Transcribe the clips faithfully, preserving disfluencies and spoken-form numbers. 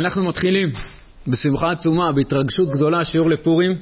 אנחנו מתחילים בשמחה עצומה, בהתרגשות גדולה, שיעור לפורים.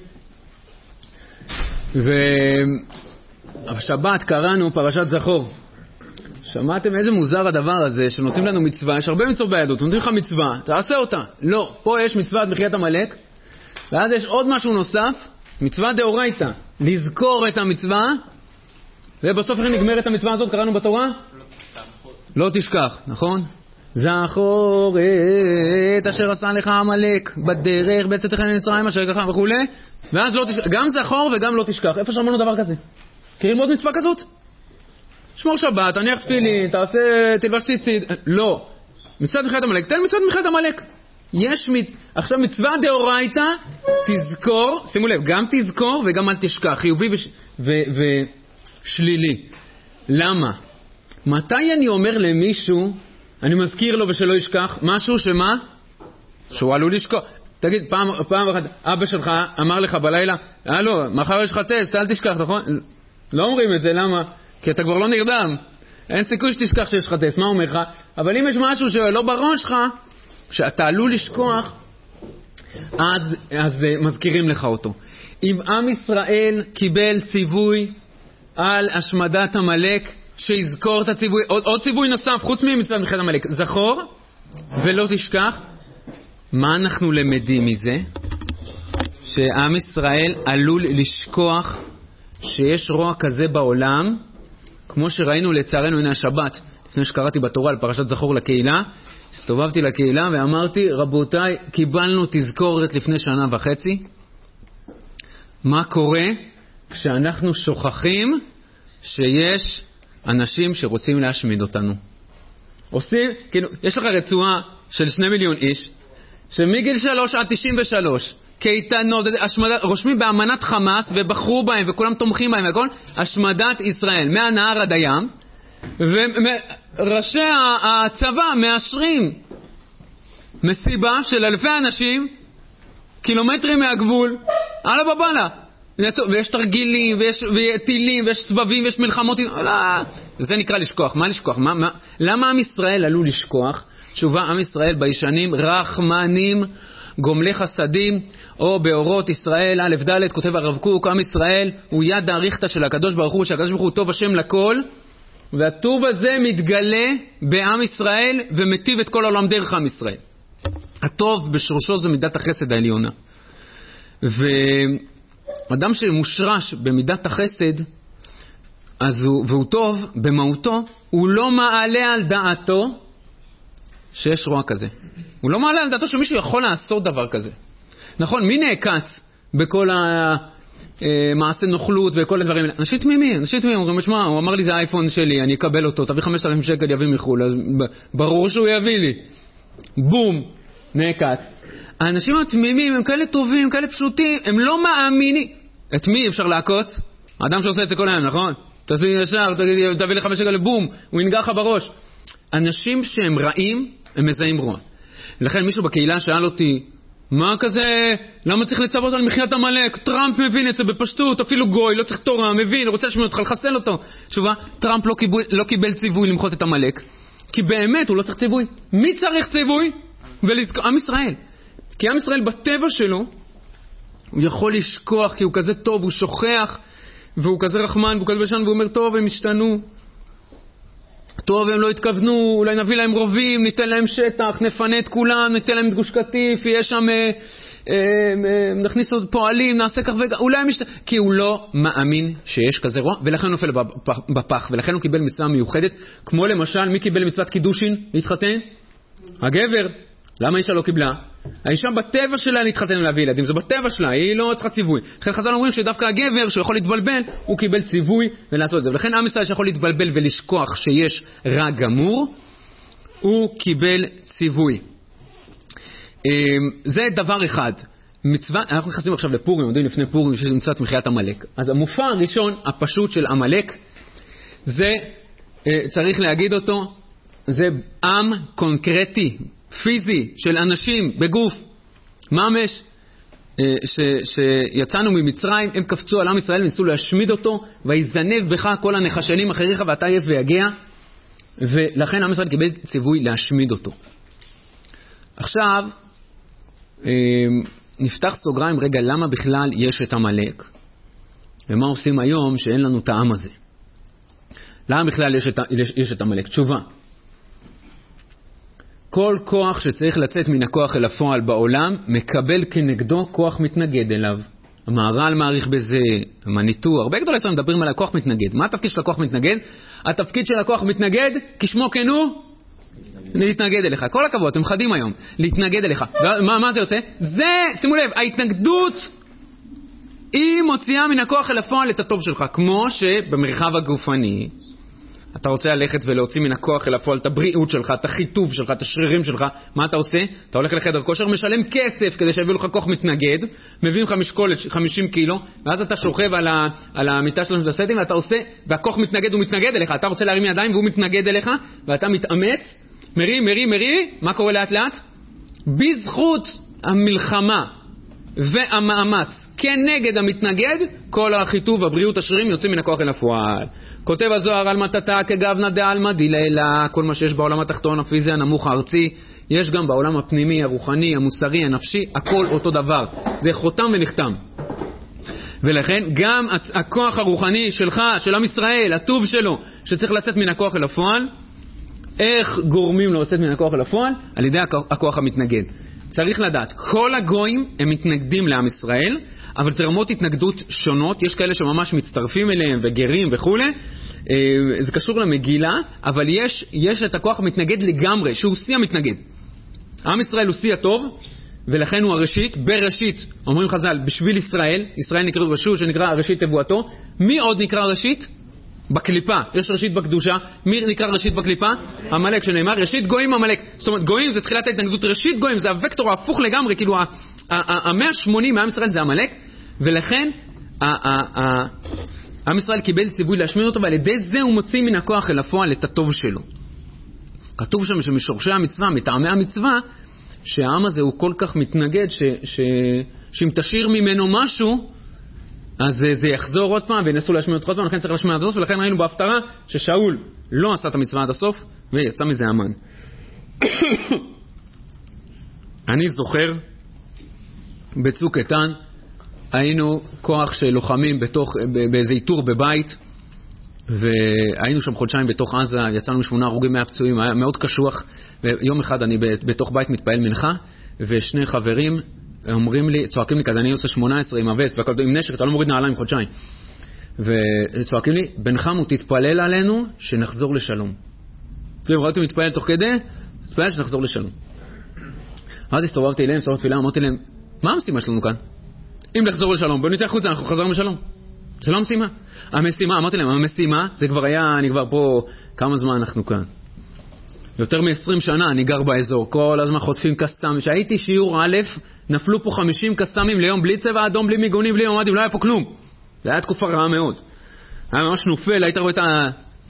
ובשבת קראנו פרשת זכור. שמעתם איזה מוזר הדבר הזה שנותנים לנו מצווה? יש הרבה מצוות ביהדות, נותנים לך מצווה, תעשה אותה. לא, פה יש מצוות מחיית עמלק, ואז יש עוד משהו נוסף, מצווה דאורייתא, לזכור את המצווה, ובסוף איך נגמרת המצווה הזאת? קראנו בתורה? לא תשכח, נכון? זכור את אשר עשה לך עמלק בדרך בצאתך ממצרים אשר ככה וכו', ואז לא תשכח, גם זכור וגם לא תשכח. איפה שמענו דבר כזה? מכירים עוד מצווה כזאת? שמור שבת, תניח תפילין, תעשה תלבש ציצית. לא, מצוות מחיית עמלק, תן מצוות מחיית עמלק. יש מצ... עכשיו מצווה דאורייתא, תזכור, שימו לב, גם תזכור וגם אל תשכח, חיובי וש... ו... ושלילי. למה? מתי אני אומר למישהו, אני מזכיר לו ושלא ישכח, משהו שמה? שהוא עלול לשכוח. תגיד, פעם, פעם אחת, אבא שלך אמר לך בלילה, הלו, מחר יש לך טסט, אל תשכח, נכון? לא אומרים את זה, למה? כי אתה כבר לא נרדם. אין סיכוי שתשכח שיש לך טסט, מה אומר לך? אבל אם יש משהו שלא בראש שלך, שאתה עלול לשכוח, אז, אז מזכירים לך אותו. אם עם ישראל קיבל ציווי על השמדת עמלק, שיזכור את הציווי, עוד, עוד ציווי נוסף, חוץ ממצוות מחיית עמלק, זכור ולא תשכח. מה אנחנו למדים מזה? שעם ישראל עלול לשכוח שיש רוע כזה בעולם, כמו שראינו לצערנו, הנה השבת, לפני שקראתי בתורה על פרשת זכור לקהילה, הסתובבתי לקהילה ואמרתי, רבותיי, קיבלנו תזכורת לפני שנה וחצי. מה קורה כשאנחנו שוכחים שיש אנשים שרוצים להשמיד אותנו? עושים, כאילו, יש לך רצועה של שני מיליון איש, שמגיל שלוש עד תשעים ושלוש, קייטנות, השמדת, רושמים באמנת חמאס, ובחרו בהם, וכולם תומכים בהם, וכל, השמדת ישראל, מהנהר עד הים, וראשי הצבא מאשרים מסיבה של אלפי אנשים, קילומטרים מהגבול, הלאה בבאללה. ויש תרגילים, ויש טילים, ויש סבבים, ויש מלחמות. זה נקרא לשכוח. מה לשכוח? מה, מה? למה עם ישראל עלו לשכוח? תשובה, עם ישראל בישנים רחמנים, גומלי חסדים, או באורות ישראל, א' ד', כותב הרב קוק, עם ישראל הוא יד האריכתא של הקדוש ברוך הוא, שהקדוש ברוך הוא טוב השם לכל, והטוב הזה מתגלה בעם ישראל ומטיב את כל העולם דרך עם ישראל. הטוב בשורשו זה מידת החסד העליונה. ואדם שמושרש במידת החסד, אז הוא, והוא טוב במהותו, הוא לא מעלה על דעתו שיש רוע כזה. הוא לא מעלה על דעתו שמישהו יכול לעשות דבר כזה. נכון, מי נעקץ בכל המעשה נוכלות וכל הדברים האלה? אנשים תמימים, אנשים תמימים, אומרים, משמע, הוא אמר לי זה האייפון שלי, אני אקבל אותו, תביא חמשת אלפים שקל, יביא מחול, אז ברור שהוא יביא לי. בום, נעקץ. האנשים התמימים הם כאלה טובים, כאלה פשוטים, הם לא מאמינים. את מי אפשר לעקוץ? האדם שעושה את זה כל היום, נכון? תעשי ישר, תביא לי חמש שקל, בום, הוא ינגע לך בראש. אנשים שהם רעים, הם מזהים רוע. לכן מישהו בקהילה שאל אותי, מה כזה, למה צריך לצוות על מחיית עמלק? טראמפ מבין את זה בפשטות, אפילו גוי, לא צריך תורה, מבין, רוצה לשמוע אותך, לחסל אותו. תשובה, טראמפ לא קיבל, לא קיבל ציווי למחות את עמלק, כי באמת הוא לא צריך ציווי. מי צריך ציווי? ולזכור, עם ישראל. כי עם ישראל בטבע שלו, הוא יכול לשכוח, כי הוא כזה טוב, הוא שוכח, והוא כזה רחמן, והוא כזה בשן, והוא אומר, טוב, הם השתנו. טוב, הם לא התכוונו, אולי נביא להם רובים, ניתן להם שטח, נפנה את כולם, ניתן להם גוש קטיף, יהיה שם, אה, אה, אה, נכניס עוד פועלים, נעשה כך וכך, אולי הם השת... כי הוא לא מאמין שיש כזה רוע, ולכן הוא נופל בפח, בפח, ולכן הוא קיבל מצווה מיוחדת, כמו למשל, מי קיבל מצוות קידושין להתחתן? הגבר. למה האישה לא קיבלה? האישה בטבע שלה להתחתן ולהביא ילדים, זה בטבע שלה, היא לא צריכה ציווי. לכן חז"ל אומרים שדווקא הגבר שיכול להתבלבל, הוא קיבל ציווי ולעשות את זה. ולכן עם ישראל שיכול להתבלבל ולשכוח שיש רע גמור, הוא קיבל ציווי. זה דבר אחד. מצווה, אנחנו נכנסים עכשיו לפורים, יודעים לפני פורים שיש מצוות מחיית עמלק. אז המופע הראשון, הפשוט של עמלק, זה, צריך להגיד אותו, זה עם קונקרטי, פיזי, של אנשים בגוף ממש, ש, שיצאנו ממצרים, הם קפצו על עם ישראל וניסו להשמיד אותו, ויזנב בך כל הנחשנים אחריך ואתה יף ויגע, ולכן עם ישראל קיבל ציווי להשמיד אותו. עכשיו נפתח סוגריים רגע, למה בכלל יש את עמלק? ומה עושים היום שאין לנו את העם הזה? למה בכלל יש את, יש את עמלק? תשובה. כל כוח שצריך לצאת מן הכוח אל הפועל בעולם, מקבל כנגדו כוח מתנגד אליו. המהר"ל מעריך בזה, המניטור, הרבה גדולי ישראל מדברים על הכוח מתנגד. מה התפקיד של הכוח מתנגד? התפקיד של הכוח מתנגד, כשמו כן הוא, להתנגד אליך. כל הכבוד, אתם חדים היום, להתנגד אליך. מה, מה זה יוצא? זה, שימו לב, ההתנגדות היא מוציאה מן הכוח אל הפועל את הטוב שלך, כמו שבמרחב הגופני, אתה רוצה ללכת ולהוציא מן הכוח אל הפועל את הבריאות שלך, את החיטוב שלך, את השרירים שלך. מה אתה עושה? אתה הולך לחדר כושר, משלם כסף כדי שיביאו לך כוח מתנגד, מביאים לך משקולת חמישים קילו, ואז אתה שוכב על, ה, על המיטה שלנו בסטים, ואתה עושה, והכוח מתנגד, הוא מתנגד אליך. אתה רוצה להרים ידיים והוא מתנגד אליך, ואתה מתאמץ, מרי, מרי, מרי. מה קורה לאט לאט? בזכות המלחמה והמאמץ כנגד המתנגד, כל החיטוב, הבריאות, השרירים יוצאים מן הכוח אל הפועל. כותב הזוהר על מתתה כגבנה דעלמא דיללה, כל מה שיש בעולם התחתון, הפיזי, הנמוך, הארצי, יש גם בעולם הפנימי, הרוחני, המוסרי, הנפשי, הכל אותו דבר. זה חותם ונחתם. ולכן גם הכוח הרוחני שלך, של עם ישראל, הטוב שלו, שצריך לצאת מן הכוח אל הפועל, איך גורמים לו לצאת מן הכוח אל הפועל? על ידי הכוח המתנגד. צריך לדעת, כל הגויים הם מתנגדים לעם ישראל, אבל זה רמות התנגדות שונות, יש כאלה שממש מצטרפים אליהם וגרים וכו'. זה קשור למגילה, אבל יש, יש את הכוח המתנגד לגמרי, שהוא שיא המתנגד. עם ישראל הוא שיא הטוב, ולכן הוא הראשית, בראשית, אומרים חז"ל, בשביל ישראל, ישראל נקרא רשות שנקרא הראשית תבואתו. מי עוד נקרא ראשית? בקליפה, יש ראשית בקדושה. מי נקרא ראשית בקליפה? עמלק, שנאמר ראשית גויים עמלק. זאת אומרת, גויים זה תחילת ההתנגדות, ראשית גויים זה הוקטור ההפוך לגמרי, כאילו ה-מאה ושמונים מעם ישראל זה עמלק, ולכן עם ישראל קיבל ציווי להשמיד אותו, ועל ידי זה הוא מוציא מן הכוח אל הפועל את הטוב שלו. כתוב שם שמשורשי המצווה, מטעמי המצווה, שהעם הזה הוא כל כך מתנגד ש, ש, שאם תשאיר ממנו משהו, אז זה, זה יחזור עוד פעם וינסו להשמיד אותו עוד פעם, לכן צריך להשמיד עד הסוף, ולכן ראינו בהפטרה ששאול לא עשה את המצווה עד הסוף ויצא מזה המן. אני זוכר בצוק איתן היינו כוח של לוחמים בתוך, באיזה איתור בבית, והיינו שם חודשיים בתוך עזה, יצאנו משמונה הרוגים מהפצועים, היה מאוד קשוח. ויום אחד אני בתוך בית מתפעל מנחה, ושני חברים אומרים לי, צועקים לי כזה, אני עושה שמונה עשרה עם הווסט, עם נשק, אתה לא מוריד נעליים חודשיים. וצועקים לי, בן חמו, תתפלל עלינו שנחזור לשלום. ראיתי מתפעל תוך כדי, תתפלל שנחזור לשלום. אז הסתובבתי אליהם, סורת תפילה, אמרתי להם, מה המשימה שלנו כאן? אם לחזור לשלום, בואו נצא חוץ, אנחנו חזרנו לשלום. זה לא המשימה. המשימה, אמרתי להם, המשימה, זה כבר היה, אני כבר פה, כמה זמן אנחנו כאן? יותר מ-עשרים שנה אני גר באזור, כל הזמן חוטפים קסאמים. כשהייתי שיעור א', נפלו פה חמישים קסאמים ליום, בלי צבע אדום, בלי מיגונים, בלי ממדים, לא היה פה כלום. זה היה תקופה רעה מאוד. היה ממש נופל, היית רואה את ה...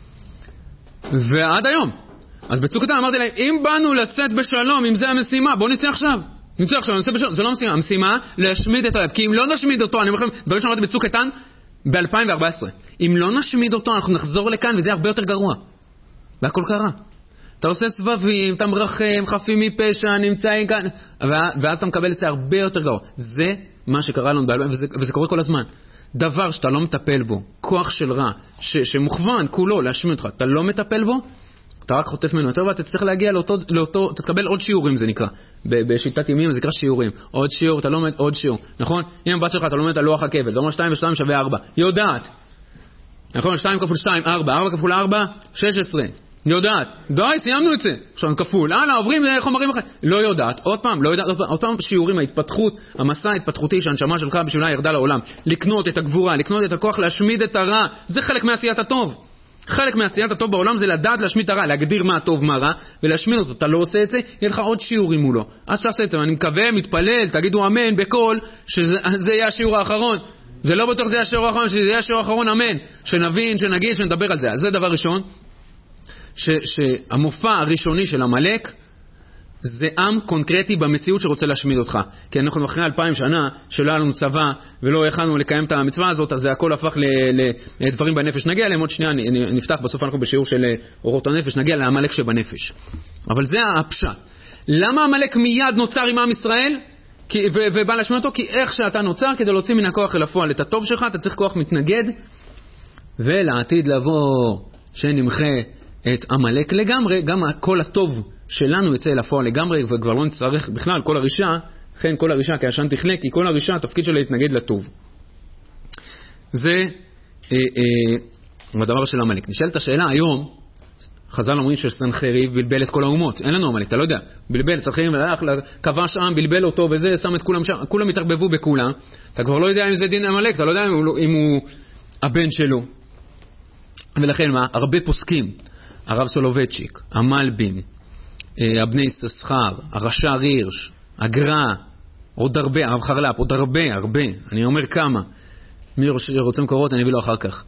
ועד היום. אז בצוק איתן אמרתי להם, אם באנו לצאת בשלום, אם זה המשימה, בואו נצא עכשיו. נצא עכשיו, נצא בשלום. זה לא המשימה. המשימה, להשמיד את האויב. כי אם לא נשמיד אותו, אני אומר לכם, דברים שאמרתי בצוק איתן, ב-אלפיים וארבע עשרה. אם לא נשמיד אותו, אנחנו נחזור לכאן, וזה הרבה יותר גרוע. והכל קרה. אתה עושה סבבים, אתה מרחם, חפים מפשע, נמצאים כאן, ואז אתה מקבל את זה הרבה יותר גרוע. זה מה שקרה לנו, וזה, וזה קורה כל הזמן. דבר שאתה לא מטפל בו, כוח של רע, ש, שמוכוון כולו להשמיד אותך, אתה לא מטפל בו, אתה רק חוטף ממנו יותר, ואתה צריך להגיע לאותו, לאותו, תקבל עוד שיעורים, זה נקרא. בשיטת ימים זה נקרא שיעורים. עוד שיעור, אתה לומד עוד שיעור. נכון? אם הבת שלך, אתה לומד על לוח הכבל, אתה אומר שתיים ושתיים שווה ארבע. יודעת. נכון? שתיים כפול שתיים, ארבע. ארבע כפול ארבע, שש עשרה. יודעת. די, סיימנו את זה. עכשיו כפול. הלאה, עוברים חומרים אחרים. לא יודעת. עוד פעם, לא יודעת. עוד פעם, עוד פעם שיעורים, ההתפתחות, המסע ההתפתחותי שהנשמה שלך בשבילה ירדה לעולם. לקנות את הגבורה, לקנות את הכוח, להשמיד את הרע. זה חלק מעשיית הטוב. חלק מעשיית הטוב בעולם זה לדעת להשמיד את הרע, להגדיר מה הטוב, מה רע, ולהשמיד אותו. אתה לא עושה את זה, יהיה לך עוד שיעורים מולו. אז תעשה את זה, ואני מקווה, מתפלל, תגידו אמן בקול, שזה יהיה השיעור האחרון. זה לא בטוח זה יהיה השיעור האחרון, שזה יהיה השיעור האחרון, אמן. שנבין, שנגיד, שנדבר על זה. אז זה דבר ראשון, ש, שהמופע הראשוני של עמלק, זה עם קונקרטי במציאות שרוצה להשמיד אותך. כי אנחנו אחרי אלפיים שנה שלא היה לנו צבא ולא יכלנו לקיים את המצווה הזאת, אז זה הכל הפך לדברים בנפש. נגיע אליהם עוד שנייה, נפתח בסוף אנחנו בשיעור של אורות הנפש, נגיע לעמלק שבנפש. אבל זה הפשט. למה עמלק מיד נוצר עם עם ישראל? כי, ו, ובא להשמיע אותו, כי איך שאתה נוצר, כדי להוציא מן הכוח אל הפועל את הטוב שלך, אתה צריך כוח מתנגד, ולעתיד לבוא שנמחה את עמלק לגמרי, גם כל הטוב שלנו יצא אל הפועל לגמרי, וכבר לא נצטרך בכלל כל הרישה, לכן כל הרישה כעשן תכלה, כי כל הרישה התפקיד שלה להתנגד לטוב. זה אה, אה, הדבר של עמלק. נשאלת השאלה היום, חז"ל אומרים שסנחריב בלבל את כל האומות. אין לנו עמלק, אתה לא יודע. בלבל, סנחריב הלך, כבש עם, בלבל אותו וזה, שם את כולם שם, כולם התערבבו בכולם. אתה כבר לא יודע אם זה דין עמלק, אתה לא יודע אם הוא, אם הוא הבן שלו. ולכן מה? הרבה פוסקים, הרב סולובייצ'יק, המלבים, הבני ססחר, הרש"ר הירש, הגר"א, עוד הרבה, הרב חרל"פ, עוד הרבה, הרבה. אני אומר כמה. מי רוצה מקורות, אני אביא לו אחר כך.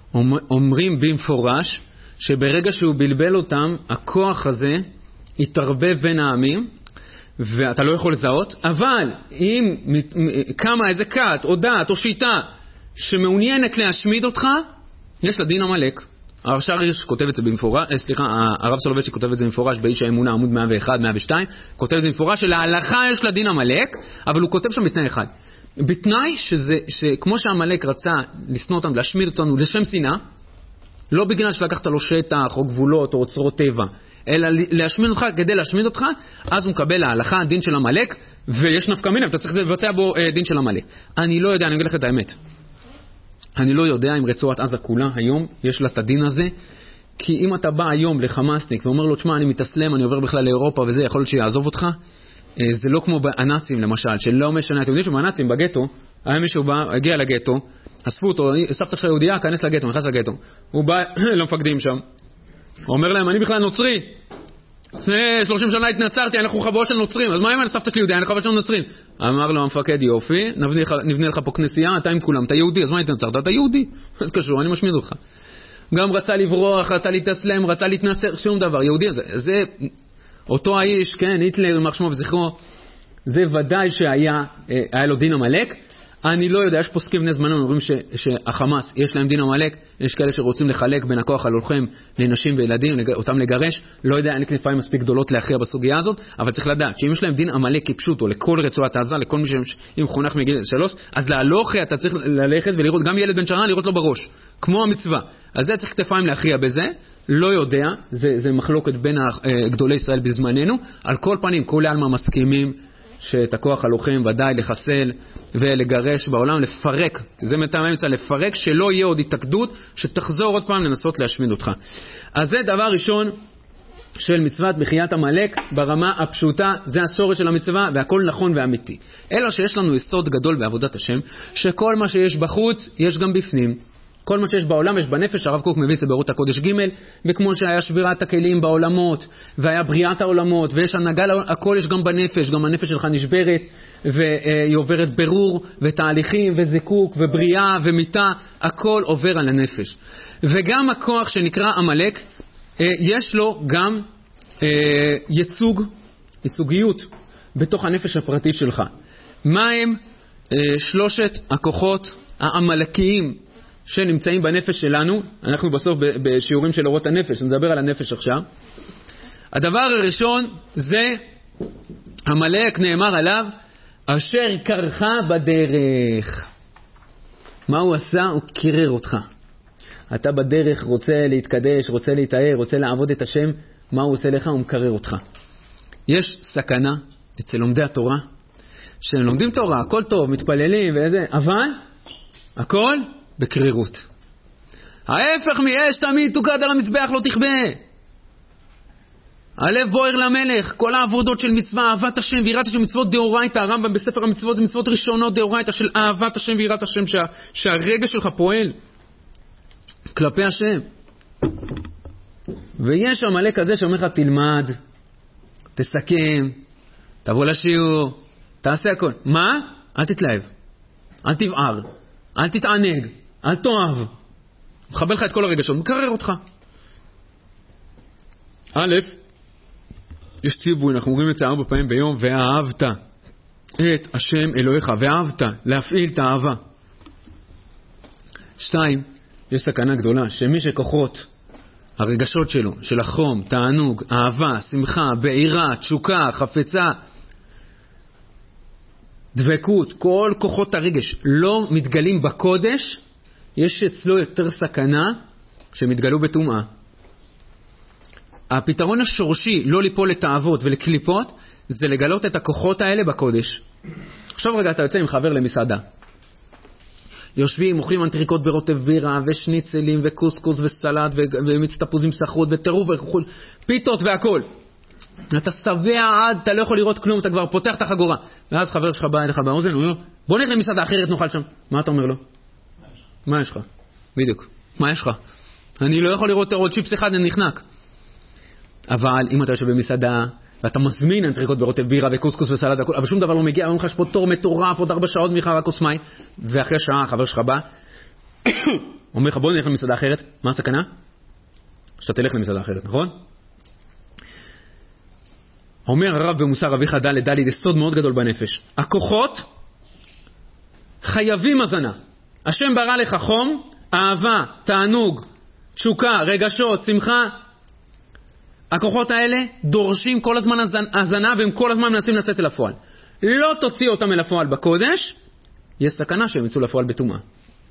אומרים במפורש שברגע שהוא בלבל אותם, הכוח הזה יתערבב בין העמים, ואתה לא יכול לזהות, אבל אם קמה איזה כת או דת או שיטה שמעוניינת להשמיד אותך, יש לה דין עמלק. הרש"ר הירש כותב את זה במפורש, סליחה, הרב סולובייצ'יק כותב את זה במפורש באיש האמונה, עמוד מאה ואחת מאה ושתיים, כותב את זה במפורש שלהלכה יש לה דין עמלק, אבל הוא כותב שם בתנאי אחד. בתנאי שזה, שכמו שהעמלק רצה לשנוא אותנו, להשמיד אותנו לשם שנאה, לא בגלל שלקחת לו שטח או גבולות או אוצרות טבע, אלא להשמיד אותך כדי להשמיד אותך, אז הוא מקבל להלכה דין של עמלק, ויש נפקא מינה, אתה צריך לבצע בו דין של עמלק. אני לא יודע, אני אגיד לך את האמת. אני לא יודע אם רצועת עזה כולה היום יש לה את הדין הזה, כי אם אתה בא היום לחמאסניק ואומר לו, תשמע, אני מתאסלם, אני עובר בכלל לאירופה וזה, יכול להיות שיעזוב אותך, זה לא כמו הנאצים למשל, שלא משנה, אתם יודעים שבנאצים בגטו, היה מישהו בא, הגיע לגטו, אספו אותו, סבתא של היהודיה, כנס לגטו, נכנס לגטו. הוא בא למפקדים שם, הוא אומר להם, אני בכלל נוצרי, לפני שלושים שנה התנצרתי, אנחנו חבורה של נוצרים, אז מה אם אני סבתא של יהודיה, אני חבורה של נוצרים? אמר לו המפקד, יופי, נבנה, נבנה לך פה כנסייה, אתה עם כולם, אתה יהודי, אז מה התנצרת? אתה יהודי, אז קשור, אני משמיד אותך. גם רצה לברוח, רצה להתאסלם, רצה להתנצר, שום דבר, יהודי, זה, זה אותו האיש, כן, היטלר, יימח שמו וזכרו, זה ודאי שהיה היה לו דין עמלק. אני לא יודע, יש פוסקים בני זמננו, אומרים ש, שהחמאס יש להם דין עמלק, יש כאלה שרוצים לחלק בין הכוח הלוחם לנשים וילדים, אותם לגרש, לא יודע, אין לי כנפיים מספיק גדולות להכריע בסוגיה הזאת, אבל צריך לדעת שאם יש להם דין עמלק כפשוט, או לכל רצועת עזה, לכל מי שאם חונך מגיל שלוש, אז להלוכה אתה צריך ללכת ולראות, גם ילד בן שנה לראות לו בראש, כמו המצווה. אז זה צריך כתפיים להכריע בזה, לא יודע, זה, זה מחלוקת בין גדולי ישראל בזמננו, על כל פנים, כל העלמה מסכימים שאת הכוח הלוחם ודאי לחסל ולגרש בעולם, לפרק, זה מטעם האמצע, לפרק, שלא יהיה עוד התאגדות שתחזור עוד פעם לנסות להשמיד אותך. אז זה דבר ראשון של מצוות מחיית עמלק ברמה הפשוטה, זה השורש של המצווה והכל נכון ואמיתי. אלא שיש לנו יסוד גדול בעבודת השם, שכל מה שיש בחוץ יש גם בפנים. כל מה שיש בעולם יש בנפש, הרב קוק מביא את זה באורות הקודש ג', וכמו שהיה שבירת הכלים בעולמות, והיה בריאת העולמות, ויש הנהגה, הכל יש גם בנפש, גם הנפש שלך נשברת, והיא עוברת ברור, ותהליכים, וזיקוק, ובריאה, ומיטה, הכל עובר על הנפש. וגם הכוח שנקרא עמלק, יש לו גם ייצוג, ייצוגיות, בתוך הנפש הפרטית שלך. מה הם שלושת הכוחות העמלקיים, שנמצאים בנפש שלנו? אנחנו בסוף בשיעורים של אורות הנפש, נדבר על הנפש עכשיו. הדבר הראשון זה עמלק, נאמר עליו, אשר קרך בדרך. מה הוא עשה? הוא קירר אותך. אתה בדרך רוצה להתקדש, רוצה להתאר, רוצה לעבוד את השם, מה הוא עושה לך? הוא מקרר אותך. יש סכנה אצל לומדי התורה, שהם לומדים תורה, הכל טוב, מתפללים ואיזה, אבל הכל בקרירות. ההפך מאש תמיד תוקד על המזבח לא תכבה. הלב בוער למלך, כל העבודות של מצווה, אהבת השם ויראת השם, מצוות דאורייתא, הרמב"ם בספר המצוות זה מצוות ראשונות דאורייתא של אהבת השם ויראת השם, שה, שהרגש שלך פועל כלפי השם. ויש עמלק כזה שאומר לך תלמד, תסכם, תבוא לשיעור, תעשה הכל. מה? אל תתלהב, אל תבער, אל תתענג, אל תאהב. מחבל לך את כל הרגשות, מקרר אותך. א', יש ציווי, אנחנו אומרים את זה ארבע פעמים ביום, ואהבת את השם אלוהיך, ואהבת, להפעיל את האהבה. שתיים, יש סכנה גדולה, שמי שכוחות הרגשות שלו, של החום, תענוג, אהבה, שמחה, בעירה, תשוקה, חפצה, דבקות, כל כוחות הרגש לא מתגלים בקודש, יש אצלו יותר סכנה שמתגלו בטומאה. הפתרון השורשי לא ליפול לתאוות ולקליפות, זה לגלות את הכוחות האלה בקודש. עכשיו רגע, אתה יוצא עם חבר למסעדה. יושבים, מוכרים אנטריקות ברוטב בירה, ושניצלים, וקוסקוס, וסלט, ומיץ תפוזים סחוט, וטירוף, וכו', פיתות והכל. אתה שבע עד, אתה לא יכול לראות כלום, אתה כבר פותח את החגורה. ואז חבר שלך בא אליך באוזן, הוא אומר, בוא נלך למסעדה אחרת, נאכל שם. מה אתה אומר לו? מה יש לך? בדיוק. מה יש לך? אני לא יכול לראות עוד צ'יפס אחד, אני נחנק. אבל אם אתה יושב במסעדה, ואתה מזמין אנטריקות ברוטב בירה וקוסקוס וסלט, אבל שום דבר לא מגיע, אומרים לך יש פה תור מטורף, עוד ארבע שעות מיכה רק כוס מים, ואחרי שעה החבר שלך בא, אומר לך בוא נלך למסעדה אחרת. מה הסכנה? שאתה תלך למסעדה אחרת, נכון? אומר הרב במוסר אביך ד' ד' זה סוד מאוד גדול בנפש. הכוחות חייבים הזנה. השם ברא לך חום, אהבה, תענוג, תשוקה, רגשות, שמחה. הכוחות האלה דורשים כל הזמן הזנה, והם כל הזמן מנסים לצאת אל הפועל. לא תוציא אותם אל הפועל בקודש, יש סכנה שהם יצאו לפועל בטומאה.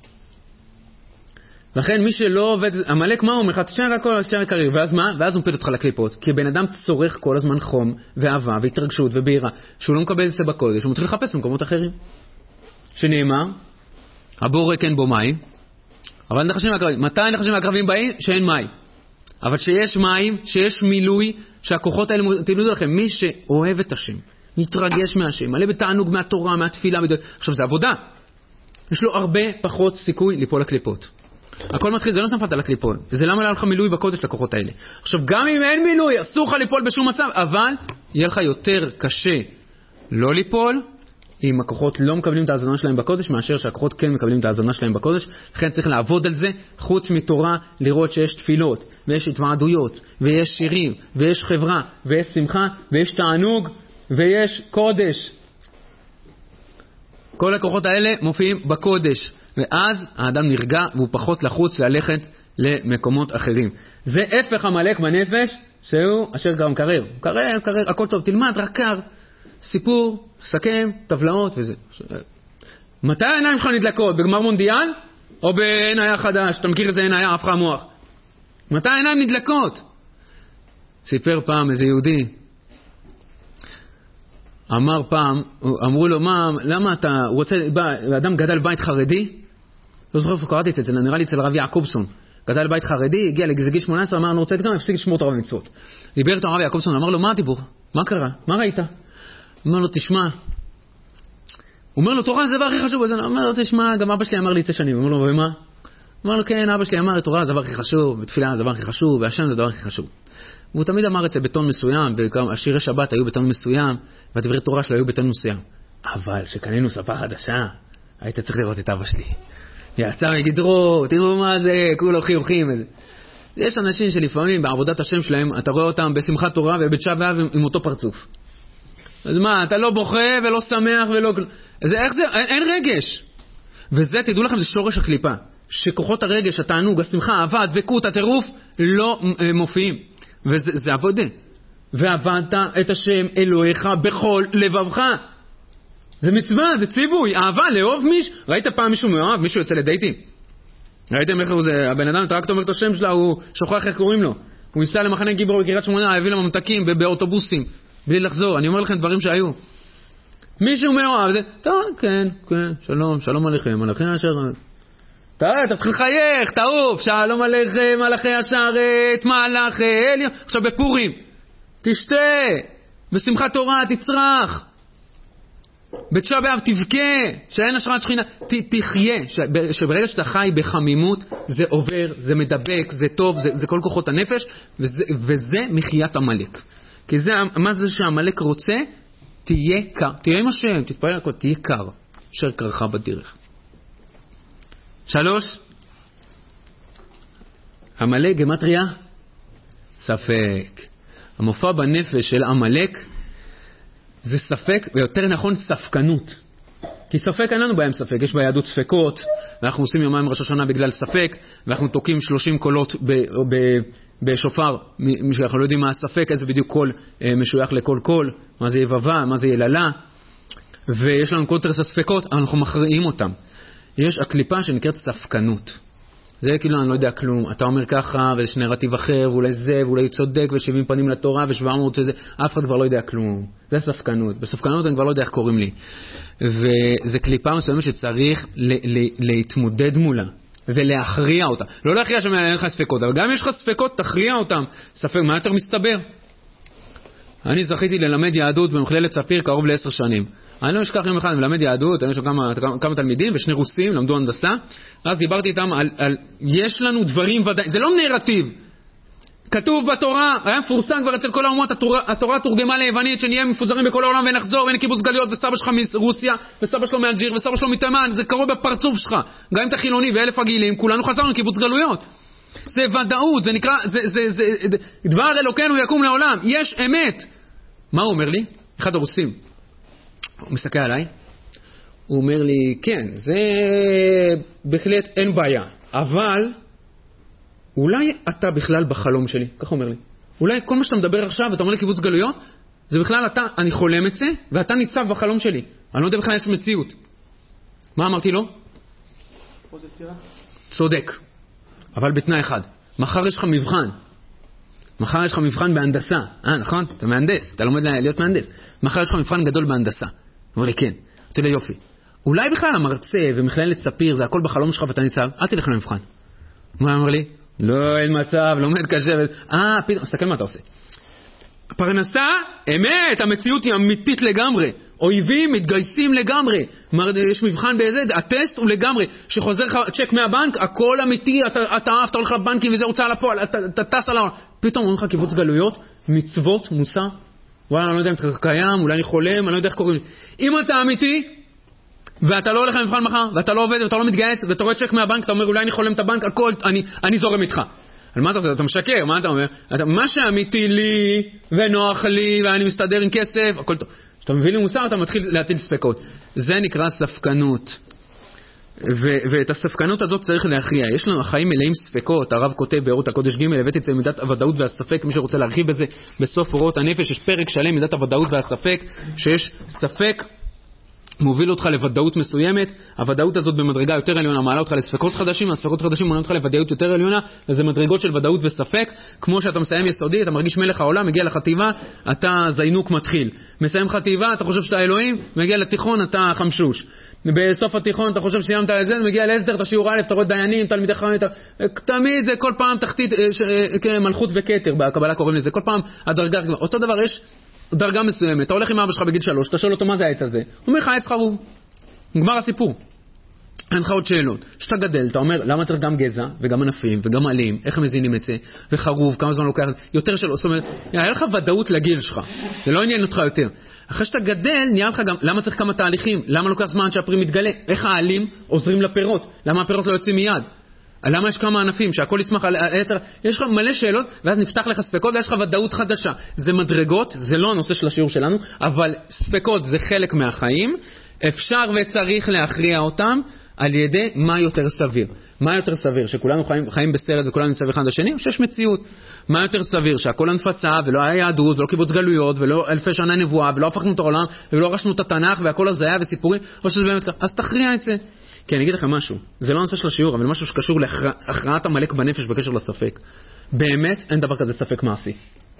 לכן מי שלא עובד, המלאק מה הוא אומר? תשאר הכל, תשאר הקריר, ואז מה? ואז הוא מפיל אותך לקליפות. כי בן אדם צורך כל הזמן חום ואהבה והתרגשות ובהירה, שהוא לא מקבל את זה בקודש, הוא מתחיל לחפש במקומות אחרים. שנאמר, הבור ריק אין בו מים, אבל נחשים מהקרבים. מתי נחשים מהקרבים באים? שאין מים. אבל שיש מים, שיש מילוי, שהכוחות האלה, תלמדו לכם, מי שאוהב את השם, מתרגש מהשם, מלא בתענוג מהתורה, מהתפילה, בדרך. עכשיו זה עבודה. יש לו הרבה פחות סיכוי ליפול לקליפות. הכל מתחיל, זה לא שנפלת לקליפות. וזה למה היה לך מילוי בקודש לכוחות האלה. עכשיו גם אם אין מילוי, אסור לך ליפול בשום מצב, אבל יהיה לך יותר קשה לא ליפול, אם הכוחות לא מקבלים את ההזנה שלהם בקודש, מאשר שהכוחות כן מקבלים את ההזנה שלהם בקודש. לכן צריך לעבוד על זה, חוץ מתורה, לראות שיש תפילות, ויש התוועדויות, ויש שירים, ויש חברה, ויש שמחה, ויש תענוג, ויש קודש. כל הכוחות האלה מופיעים בקודש, ואז האדם נרגע והוא פחות לחוץ ללכת למקומות אחרים. זה הפך המלאק בנפש, שהוא אשר גם קרר. קרר, קרר, הכל טוב, תלמד, רק קר. סיפור, סכם, טבלאות וזה. מתי העיניים שלך נדלקות? בגמר מונדיאל? או בעין היה חדש? אתה מכיר את זה, עין היה הפכה המוח. מתי העיניים נדלקות? סיפר פעם איזה יהודי, אמר פעם, אמרו לו, מה, למה אתה, הוא רוצה, אדם גדל בית חרדי, לא זוכר איפה קראתי את זה, נראה לי אצל רב יעקובסון, גדל בית חרדי, הגיע לגיל שמונה עשרה, אמר, אני רוצה לקדם, הפסיק לשמור תורה ומצוות. דיבר איתו הרב יעקובסון, אמר לו, מה הדיבור? מה קרה? מה ראית? אומר לו, תשמע, הוא אומר לו, תורה זה דבר הכי חשוב, אז אני אומר לו, תשמע, גם אבא שלי אמר לי צא שנים, הוא אומר לו, ומה? הוא אומר לו, כן, אבא שלי אמר, תורה זה דבר הכי חשוב, בתפילה זה דבר הכי חשוב, והשם זה דבר הכי חשוב. והוא תמיד אמר את זה בטון מסוים, והשירי שבת היו בטון מסוים, והדברי תורה שלו היו בטון מסוים. אבל שקנינו שפה חדשה, היית צריך לראות את אבא שלי. יצא מגדרו, תראו מה זה, כולו חיוכים. יש אנשים שלפעמים בעבודת השם שלהם, אתה רואה אותם בשמחת תורה ובתשעה באב עם אותו פרצוף. אז מה, אתה לא בוכה ולא שמח ולא... זה, איך זה? אין, אין רגש. וזה, תדעו לכם, זה שורש הקליפה. שכוחות הרגש, התענוג, השמחה, האהבה, הדבקות, הטירוף, לא מופיעים. וזה זה עבודה. ועבדת את השם אלוהיך בכל לבבך. זה מצווה, זה ציווי, אהבה, לאהוב מישהו. ראית פעם מישהו מאוהב, מישהו יוצא לדייטים? ראיתם איך הוא זה, הבן אדם, אתה רק אומר את השם שלה, הוא שוכח איך קוראים לו. הוא ייסע למחנה גיבור בקריית שמונה, הביא לו ממתקים באוטובוסים, בלי לחזור. אני אומר לכם דברים שהיו. מישהו מאוהב, זה, טוב, כן, כן, שלום, שלום עליכם, מלאכי השרת. תתחיל לחייך, תעוף, שלום עליכם, מלאכי השרת, מלאכי אליון. עכשיו בפורים, תשתה, בשמחת תורה תצרח, בתשעה באב תבכה, שאין השראת שכינה, ת, תחיה, שברגע שאתה חי בחמימות, זה עובר, זה מדבק, זה טוב, זה, זה כל כוחות הנפש, וזה, וזה מחיית המלאק. כי זה, מה זה שהמלאק רוצה? תהיה קר, תהיה עם השם, תתפלל הכל, תהיה קר, אשר קרך בדרך. שלוש, המלאק גמטריה, ספק. המופע בנפש של המלאק, זה ספק, ויותר נכון ספקנות. כי ספק אין לנו בהם ספק, יש ביהדות ספקות, ואנחנו עושים יומיים ראש השנה בגלל ספק, ואנחנו תוקים שלושים קולות ב, ב, בשופר, שאנחנו לא יודעים מה הספק, איזה בדיוק קול משוייך לכל קול, מה זה יבבה, מה זה יללה. ויש לנו קונטרס הספקות, אנחנו מכריעים אותם. יש הקליפה שנקראת ספקנות. זה כאילו אני לא יודע כלום, אתה אומר ככה ויש נרטיב אחר, ואולי זה, ואולי צודק, ושבעים פנים לתורה, ושבע מאות וזה, אף אחד כבר לא יודע כלום. זה ספקנות. בספקנות אני כבר לא יודע איך קוראים לי. וזה קליפה מסוימת שצריך ל- ל- להתמודד מולה, ולהכריע אותה. לא להכריע שאין לך ספקות, אבל גם אם יש לך ספקות, תכריע אותם. ספק, מה יותר מסתבר? אני זכיתי ללמד יהדות במכללת ספיר קרוב לעשר שנים. אני לא אשכח יום אחד מלמד יהדות, אני יש כמה, כמה תלמידים ושני רוסים למדו הנדסה, אז דיברתי איתם על, על יש לנו דברים ודאי, זה לא נרטיב. כתוב בתורה, היה מפורסם כבר אצל כל האומות, התורה, התורה תורגמה ליוונית, שנהיה מפוזרים בכל העולם ונחזור, ואין קיבוץ גלויות, וסבא שלך מרוסיה, וסבא שלו מאלג'יר, וסבא שלו מתימן, זה קרוב בפרצוף שלך. גם אם אתה חילוני ואלף הגילים, כולנו חזרנו קיבוץ גלויות. זה ודאות, זה נקרא, זה, זה, זה, זה, דבר אלוקינו יקום לעולם, יש אמת. מה הוא אומר לי? אחד הרוסים. הוא מסתכל עליי, הוא אומר לי, כן, זה בהחלט אין בעיה, אבל אולי אתה בכלל בחלום שלי, ככה אומר לי. אולי כל מה שאתה מדבר עכשיו, ואתה אומר לי קיבוץ גלויות, זה בכלל אתה, אני חולם את זה, ואתה ניצב בחלום שלי. אני לא יודע בכלל יש מציאות. מה אמרתי לו? צודק. אבל בתנאי אחד. מחר יש לך מבחן. מחר יש לך מבחן בהנדסה. אה, נכון? אתה מהנדס. אתה לומד להיות מהנדס. מחר יש לך מבחן גדול בהנדסה. הוא אומר לי, כן. אמרתי לי, יופי. אולי בכלל המרצה ומכללת ספיר, זה הכל בחלום שלך ואתה ניצב, אל תלך למבחן. הוא אומר לי, לא, אין מצב, לומד קשה. אה, פתאום, תסתכל מה אתה עושה. פרנסה, אמת, המציאות היא אמיתית לגמרי. אויבים מתגייסים לגמרי. יש מבחן באיזה, הטסט הוא לגמרי. שחוזר לך צ'ק מהבנק, הכל אמיתי, אתה, אתה אהב, אתה הולך לבנקים וזה הוצאה לפועל, אתה, אתה טס על העולם. פתאום אומרים לך קיבוץ גלויות, מצוות, מוסר. וואלה, אני לא יודע אם אתה קיים, אולי אני חולם, אני לא יודע איך קוראים לי. אם אתה אמיתי, ואתה לא הולך למבחן מחר, ואתה לא עובד, ואתה לא מתגייס, ואתה רואה צ'ק מהבנק, אתה אומר, אולי אני חולם את הבנק, הכל, אני, אני זורם איתך. על מה אתה עושה? אתה משקר, מה אתה אומר? אתה, מה שאמיתי לי, ונוח לי, ואני מסתדר עם כסף, הכל טוב. כשאתה מביא לי מוסר, אתה מתחיל להטיל ספקות. זה נקרא ספקנות. ו- ואת הספקנות הזאת צריך להכריע. יש לנו החיים מלאים ספקות. הרב כותב באורות הקודש ג' הבאתי את זה מידת הוודאות והספק. מי שרוצה להרחיב בזה, בסוף אורות הנפש יש פרק שלם מידת הוודאות והספק, שיש ספק מוביל אותך לוודאות מסוימת. הוודאות הזאת במדרגה יותר עליונה מעלה אותך לספקות חדשים, הספקות חדשים מעלה אותך לוודאות יותר עליונה, וזה מדרגות של ודאות וספק. כמו שאתה מסיים יסודי, אתה מרגיש מלך העולם, מגיע לחטיבה, אתה זינוק מתחיל. מסיים חטיבה, אתה חושב שאתה אלוהים, מגיע לתיכון, אתה חמשוש. בסוף התיכון אתה חושב שסיימת את זה, מגיע להסדר, אתה שיעור א', אתה רואה דיינים, תלמידי חכמים, תמיד זה כל פעם תחתית מלכות וכתר, בקבלה קוראים לזה, כל פעם הדרגה, אותו דבר יש דרגה מסוימת. אתה הולך עם אבא שלך בגיל שלוש, אתה שואל אותו מה זה העץ הזה, הוא אומר לך העץ חרוב, נגמר הסיפור, אין לך עוד שאלות. כשאתה גדל אתה אומר למה צריך גם גזע וגם ענפים וגם עלים, איך הם מזינים את זה, וחרוב כמה זמן לוקח, יותר שאלות. זאת אומרת, היה לך ודאות לגיל שלך, זה לא עניין אותך יותר. אחרי שאתה גדל נהיה לך גם למה צריך כמה תהליכים, למה לוקח זמן שהפרי מתגלה, איך העלים עוזרים לפירות, למה הפירות לא יוצאים מיד, למה יש כמה ענפים שהכל יצמח על היצר. יש לך מלא שאלות, ואז נפתח לך ספקות ויש לך ודאות חדשה. זה מדרגות, זה לא הנושא של השיעור שלנו, אבל ספקות זה חלק מהחיים. אפשר וצריך להכריע אותם על ידי מה יותר סביר. מה יותר סביר? שכולנו חיים, חיים בסרט וכולנו נמצא אחד השני, או שיש מציאות? מה יותר סביר? שהכל הנפצה ולא היה יהדות ולא קיבוץ גלויות ולא אלפי שנה נבואה ולא הפכנו את העולם ולא רשנו את התנ"ך והכל הזיה וסיפורים, או שזה באמת ככה? אז תכריע את זה. כי אני אגיד לכם משהו, זה לא הנושא של השיעור, אבל משהו שקשור להכרעת המלאק בנפש בקשר לספק. באמת אין דבר כזה ספק מעשי.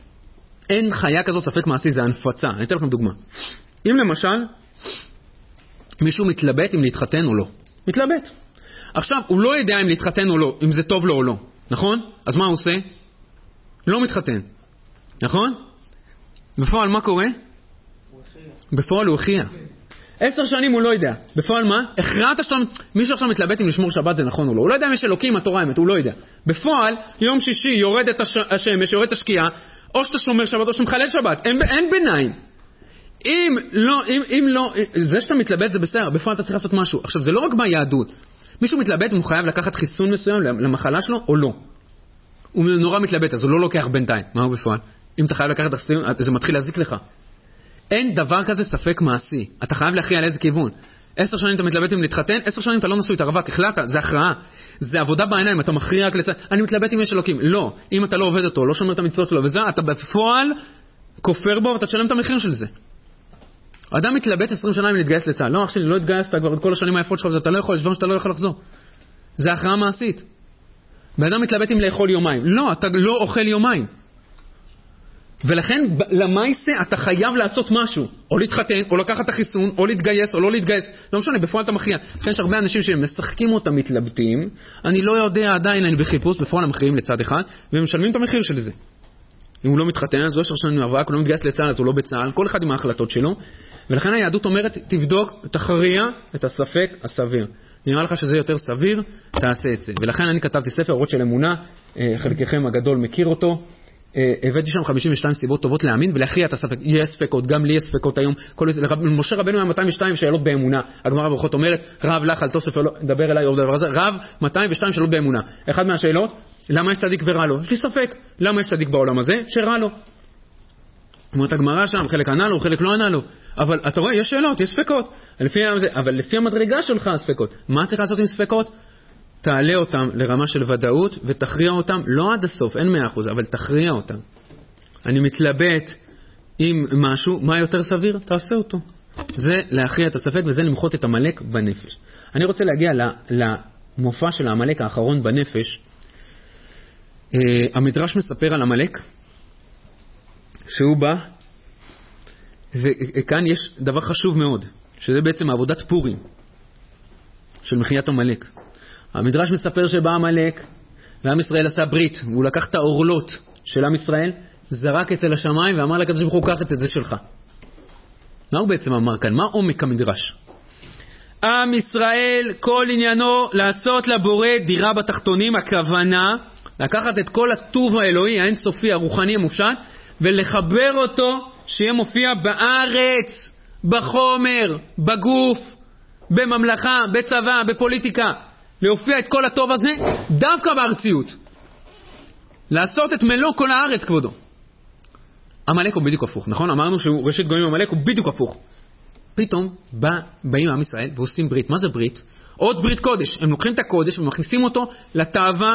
אין חיה כזאת ספק מעשי, זה הנפצה. אני אתן לכם דוגמה. אם למשל מישהו מתלבט אם להתחתן או לא. מתלבט. עכשיו, הוא לא יודע אם להתחתן או לא, אם זה טוב לו או לא. נכון? אז מה הוא עושה? לא מתחתן. נכון? בפועל מה קורה? בפועל הוא הכריע. עשר שנים הוא לא יודע. בפועל מה? הכרעת שאתה... מישהו עכשיו מתלבט אם לשמור שבת זה נכון או לא. הוא לא יודע אם יש אלוקים, התורה האמת, הוא לא יודע. בפועל, יום שישי יורד את הש... השמש, יורד את השקיעה, או שאתה שומר שבת או שאתה מחלל שבת. אין, אין ביניים. אם לא, אם, אם לא, זה שאתה מתלבט זה בסדר, בפועל אתה צריך לעשות משהו. עכשיו, זה לא רק ביהדות. מישהו מתלבט, הוא חייב לקחת חיסון מסוים למחלה שלו או לא. הוא נורא מתלבט, אז הוא לא לוקח בינתיים. מה הוא בפועל? אם אתה חייב לקחת חיסון, זה מתחיל להזיק לך. אין דבר כזה ספק מעשי. אתה חייב להכריע על איזה כיוון. עשר שנים אתה מתלבט אם להתחתן, עשר שנים אתה לא נשוי, אתה רווק, החלטת, זה הכרעה. זה עבודה בעיניים, אתה מכריע רק לצד. אני מתלבט אם יש אלוקים. לא. אם אתה לא עובד אותו, לא שומר את המצוות שלו, וזה, אתה בפועל כופר בו ואתה תשלם את המחיר של זה. אדם מתלבט עשרים שנה אם להתגייס לצה"ל. לא, אח שלי, לא התגייסת כבר את כל השנים היפות שלך, אתה לא יכול, יש דברים שאתה לא יכול לחזור. זה הכרעה מעשית. ואדם מתלבט אם לאכול יומיים. לא, אתה לא אוכל יומיים. ולכן, למעשה, אתה חייב לעשות משהו. או להתחתן, או לקחת את החיסון, או להתגייס, או לא להתגייס. לא משנה, בפועל אתה מכריע. יש הרבה אנשים שמשחקים אותם מתלבטים. אני לא יודע עדיין, אני בחיפוש, בפועל הם מכריעים לצד אחד, והם משלמים את המחיר של זה. אם הוא לא מתחתן, אז לא יש רשנו מאבק, הוא לא מתגייס לצה"ל, אז הוא לא בצה"ל, כל אחד עם ההחלטות שלו. ולכן היהדות אומרת, תבדוק, תכריע את הספק הסביר. נראה לך שזה יותר סביר, תעשה את זה. ולכן אני כתבתי ספר, אורות של אמונה, חלקכם הגדול מכיר אותו. הבאתי שם חמישים ושתיים סיבות טובות להאמין ולהכריע את הספק. יש ספקות, גם לי יש ספקות היום. משה רבנו היה מאתיים ושתיים שאלות באמונה. הגמרא בברכות אומרת, רב לך אל תוסף, דבר אליי עוד דבר הזה. רב מאתיים ושתיים שאלות באמונה. אחד מהשאלות, למה יש צדיק ורע לו? יש לי ספק. למה יש צדיק בעולם הזה? שרע לו. אומרת הגמרא שם, חלק ענה לו, חלק לא ענה לו. אבל אתה רואה, יש שאלות, יש ספקות. לפי, אבל לפי המדרגה שלך הספקות. מה צריך לעשות עם ספקות? תעלה אותם לרמה של ודאות ותכריע אותם, לא עד הסוף, אין מאה אחוז, אבל תכריע אותם. אני מתלבט עם משהו, מה יותר סביר? תעשה אותו. זה להכריע את הספק וזה למחות את המלאק בנפש. אני רוצה להגיע למופע של המלאק האחרון בנפש. המדרש מספר על המלאק שהוא בא, וכאן יש דבר חשוב מאוד, שזה בעצם עבודת פורים של מחיית המלאק. המדרש מספר שבא המלאק, ועם ישראל עשה ברית, והוא לקח את האורלות של עם ישראל, זרק אצל השמיים ואמר לקדוש ברוך הוא, קח את זה שלך. מה הוא בעצם אמר כאן? מה עומק המדרש? עם ישראל, כל עניינו לעשות לבורא דירה בתחתונים, הכוונה, לקחת את כל הטוב האלוהי, האינסופי, הרוחני, המופשט, ולחבר אותו שיהיה מופיע בארץ, בחומר, בגוף, בממלכה, בצבא, בפוליטיקה. להופיע את כל הטוב הזה דווקא בארציות. לעשות את מלוא כל הארץ, כבודו. המלאק הוא בדיוק הפוך, נכון? אמרנו שהוא ראשית גויים המלאק הוא בדיוק הפוך. פתאום בא, באים עם ישראל ועושים ברית. מה זה ברית? עוד ברית קודש. הם לוקחים את הקודש ומכניסים אותו לתאווה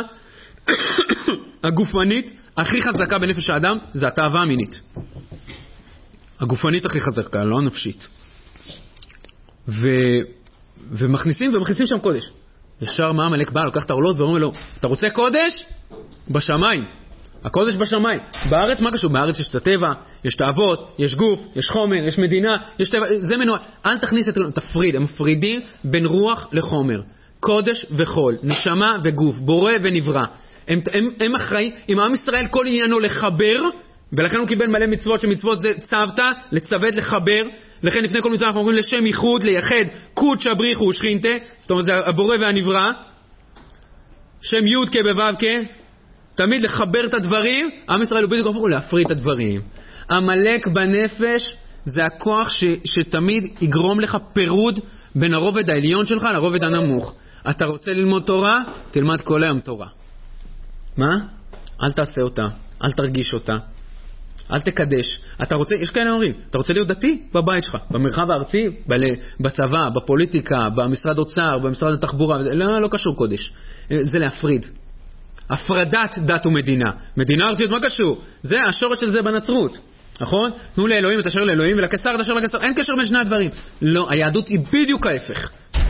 הגופנית הכי חזקה בנפש האדם, זה התאווה המינית. הגופנית הכי חזקה, לא הנפשית. ו... ומכניסים ומכניסים שם קודש. ישר מה המלאק בא, לוקח את העולות ואומר לו, אתה רוצה קודש? בשמיים. הקודש בשמיים. בארץ מה קשור? בארץ יש את הטבע, יש תאוות, יש גוף, יש חומר, יש מדינה, יש טבע, זה מנוע. אל תכניס את תפריד, הם מפרידים בין רוח לחומר. קודש וחול, נשמה וגוף, בורא ונברא. הם, הם, הם אחראי, עם עם ישראל כל עניינו לחבר, ולכן הוא קיבל מלא מצוות, שמצוות זה צוותא, לצוות, לחבר. לכן לפני כל מצווה אנחנו אומרים לשם ייחוד, לייחד, קודש בריחו ושכינתה, זאת אומרת זה הבורא והנברא, שם י' כבו' כ, תמיד לחבר את הדברים, עם ישראל הוא בדיוק הפוך, להפריד את הדברים. המלאק בנפש זה הכוח ש, שתמיד יגרום לך פירוד בין הרובד העליון שלך לרובד הנמוך. אתה רוצה ללמוד תורה? תלמד כל היום תורה. מה? אל תעשה אותה, אל תרגיש אותה. אל תקדש. אתה רוצה, יש כאלה אומרים, אתה רוצה להיות דתי? בבית שלך, במרחב הארצי, בצבא, בפוליטיקה, במשרד אוצר, במשרד התחבורה, לא, לא קשור קודש. זה להפריד. הפרדת דת ומדינה. מדינה ארציות, מה קשור? זה, השורש של זה בנצרות. נכון? תנו לאלוהים את אשר לאלוהים ולקסר את אשר לקסר. אין קשר בין שני הדברים. לא, היהדות היא בדיוק ההפך.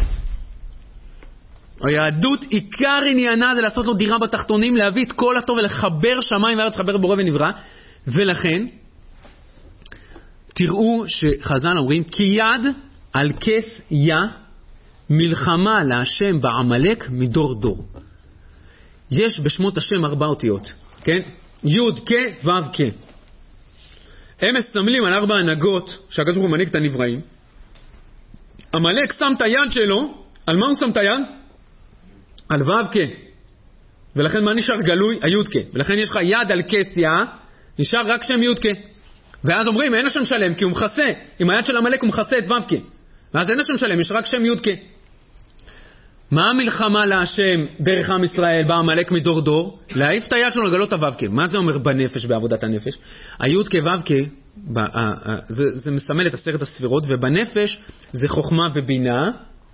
היהדות עיקר עניינה זה לעשות לו דירה בתחתונים, להביא את כל הטוב ולחבר שמיים וארץ, חבר בורא ונברא. ולכן, תראו שחז"ל אומרים, כי יד על כס יה, מלחמה להשם בעמלק מדור דור. יש בשמות השם ארבע אותיות, כן? י' כ' ו' כ'. הם מסמלים על ארבע הנהגות שהקדוש ברוך הוא מנהיג את הנבראים. עמלק שם את היד שלו, על מה הוא שם את היד? על ו' כ'. ולכן מה נשאר גלוי? הי' כ'. ולכן יש לך יד על כס יה, נשאר רק שם י' כ'. ואז אומרים, אין השם שלם, כי הוא מכסה. עם היד של המלאק הוא מכסה את ו' כ'. ואז אין השם שלם, יש רק שם י' כ'. מה המלחמה להשם דרך עם ישראל בעמלק מדור דור? להעיף את היד שלנו לגלות הו' כ'. מה זה אומר בנפש, בעבודת הנפש? הי' כ' ו' כ', זה, זה מסמל את עשרת הספירות, ובנפש זה חוכמה ובינה,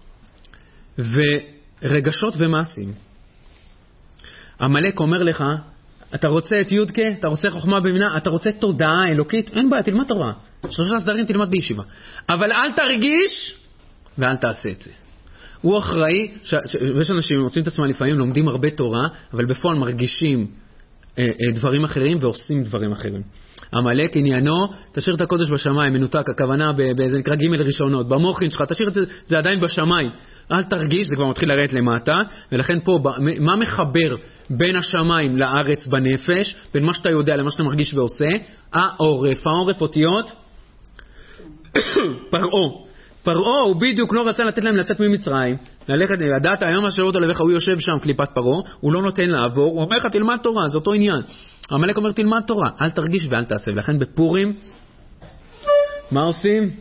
ורגשות ומעשים. המלאק אומר לך, אתה רוצה את י' כ', אתה רוצה חוכמה ובינה, אתה רוצה תודעה אלוקית, אין בעיה, תלמד תורה. שלושה סדרים תלמד בישיבה. אבל אל תרגיש ואל תעשה את זה. הוא אחראי, ש... ש... ויש אנשים מוצאים את עצמם לפעמים, לומדים הרבה תורה, אבל בפועל מרגישים אה, אה, דברים אחרים ועושים דברים אחרים. המלאק עניינו, תשאיר את הקודש בשמיים, מנותק, הכוונה באיזה נקרא ג' ראשונות, במוחין שלך, תשאיר את זה, זה עדיין בשמיים. אל תרגיש, זה כבר מתחיל לרדת למטה, ולכן פה, מה מחבר בין השמיים לארץ בנפש, בין מה שאתה יודע למה שאתה מרגיש ועושה? העורף, העורף אותיות, פרעו. פרעו הוא בדיוק לא רצה לתת להם לצאת ממצרים, ללכת, לדעת היום אשר אותו לבך, הוא יושב שם קליפת פרעו, הוא לא נותן לעבור, הוא אומר לך תלמד תורה, זה אותו עניין. המלאק אומר תלמד תורה, אל תרגיש ואל תעשה. ולכן בפורים, מה עושים?